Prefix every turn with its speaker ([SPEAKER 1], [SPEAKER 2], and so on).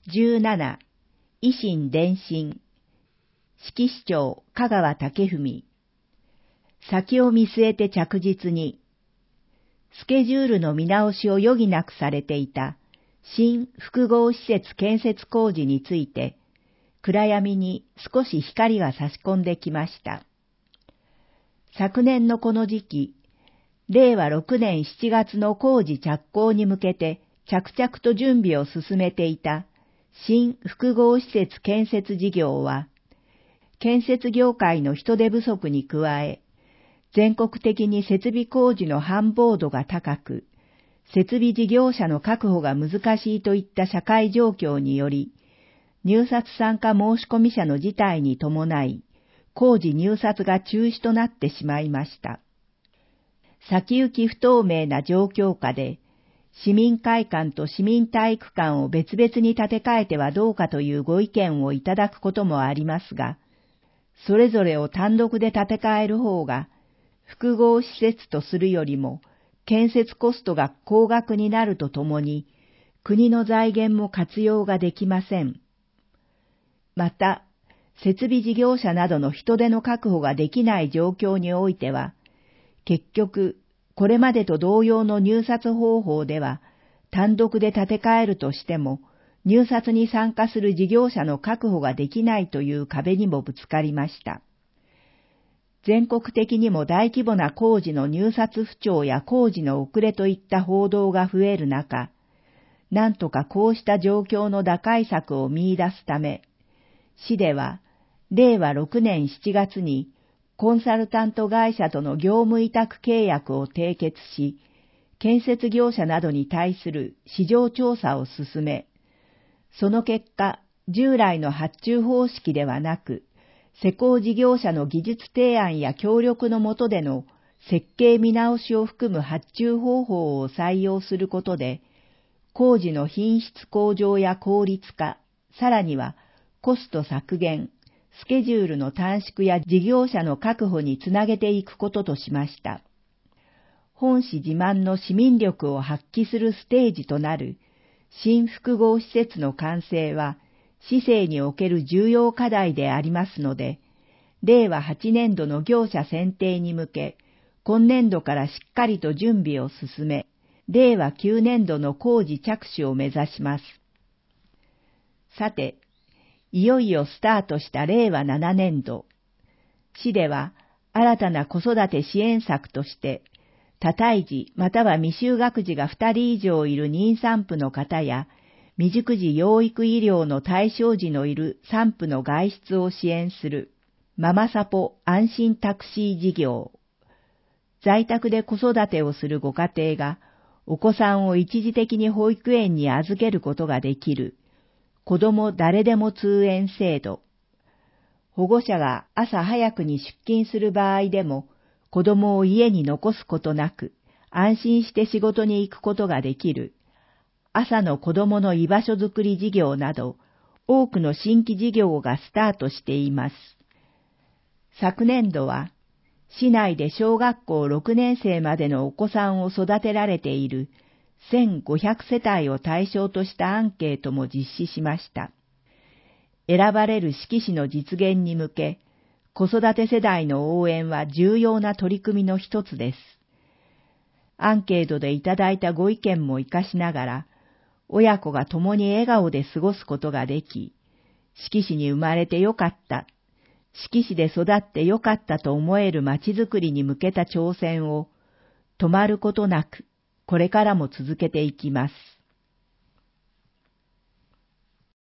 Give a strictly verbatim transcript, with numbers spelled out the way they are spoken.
[SPEAKER 1] じゅうなな、維新伝心。指揮市長、香川武文。先を見据えて着実に。スケジュールの見直しを余儀なくされていた新複合施設建設工事について、暗闇に少し光が差し込んできました。昨年のこの時期、れいわろくねんしちがつの工事着工に向けて着々と準備を進めていた新複合施設建設事業は、建設業界の人手不足に加え、全国的に設備工事の繁忙度が高く、設備事業者の確保が難しいといった社会状況により、入札参加申込者の辞退に伴い、工事入札が中止となってしまいました。先行き不透明な状況下で、市民会館と市民体育館を別々に建て替えてはどうかというご意見をいただくこともありますが、それぞれを単独で建て替える方が、複合施設とするよりも、建設コストが高額になるとともに、国の財源も活用ができません。また、設備事業者などの人手の確保ができない状況においては、結局、これまでと同様の入札方法では、単独で建て替えるとしても、入札に参加する事業者の確保ができないという壁にもぶつかりました。全国的にも大規模な工事の入札不調や工事の遅れといった報道が増える中、なんとかこうした状況の打開策を見出すため、市では、れいわろくねんしちがつにコンサルタント会社との業務委託契約を締結し、建設業者などに対する市場調査を進め、その結果、従来の発注方式ではなく、施工事業者の技術提案や協力の下での設計見直しを含む発注方法を採用することで、工事の品質向上や効率化、さらにはコスト削減、スケジュールの短縮や事業者の確保につなげていくこととしました。本市自慢の市民力を発揮するステージとなる新複合施設の完成は市政における重要課題でありますので、れいわはちねんどの業者選定に向け、今年度からしっかりと準備を進め、れいわきゅうねんどの工事着手を目指します。さて、いよいよスタートしたれいわななねんど。市では新たな子育て支援策として、多胎児または未就学児がふたり以上いる妊産婦の方や、未熟児養育医療の対象児のいる産婦の外出を支援する、ママサポ安心タクシー事業。在宅で子育てをするご家庭が、お子さんを一時的に保育園に預けることができる、子ども誰でも通園制度。保護者が朝早くに出勤する場合でも、子供を家に残すことなく、安心して仕事に行くことができる、朝の子供の居場所づくり事業など、多くの新規事業がスタートしています。昨年度は、市内で小学校ろくねんせいまでのお子さんを育てられているせんごひゃくせたいを対象としたアンケートも実施しました。選ばれる式士の実現に向け、子育て世代の応援は重要な取り組みの一つです。アンケートでいただいたご意見も活かしながら、親子が共に笑顔で過ごすことができ、式士に生まれてよかった、式士で育ってよかったと思える街づくりに向けた挑戦を、止まることなく、これからも続けていきます。